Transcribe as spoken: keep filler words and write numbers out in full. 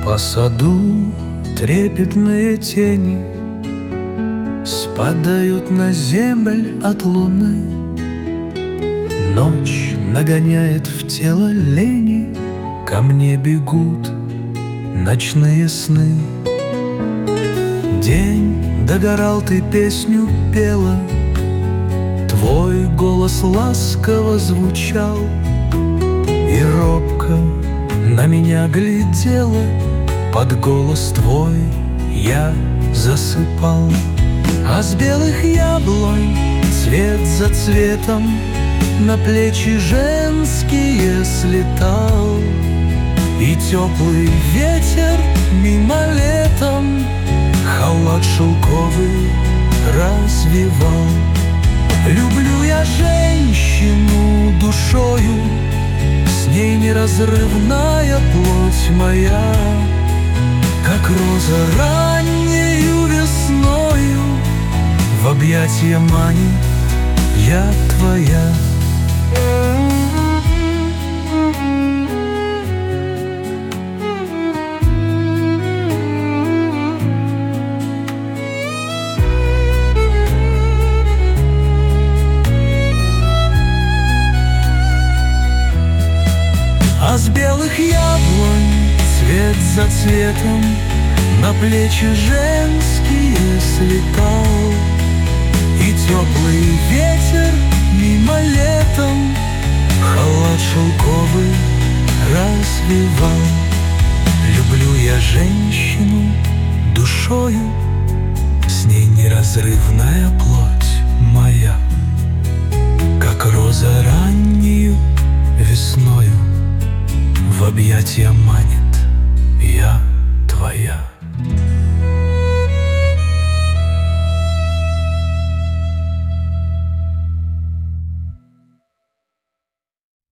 По саду трепетные тени спадают на землю от луны. Ночь нагоняет в тело лени, ко мне бегут ночные сны. День догорал, ты песню пела, твой голос ласково звучал, и робко на меня глядела, под голос твой я засыпал. А с белых яблонь цвет за цветом на плечи женские слетал, и теплый ветер мимолетом халат шелковый развивал. Люблю я женщину душою, с ней неразрывная плоть моя, как роза раннею весною в объятия манит я твоя. А с белых яблонь цвет за цветом на плечи женские слетал, и теплый ветер мимолетом халат шелковый развивал. Люблю я женщину душою, с ней неразрывная плоть моя, как роза раннею весною в объятия манит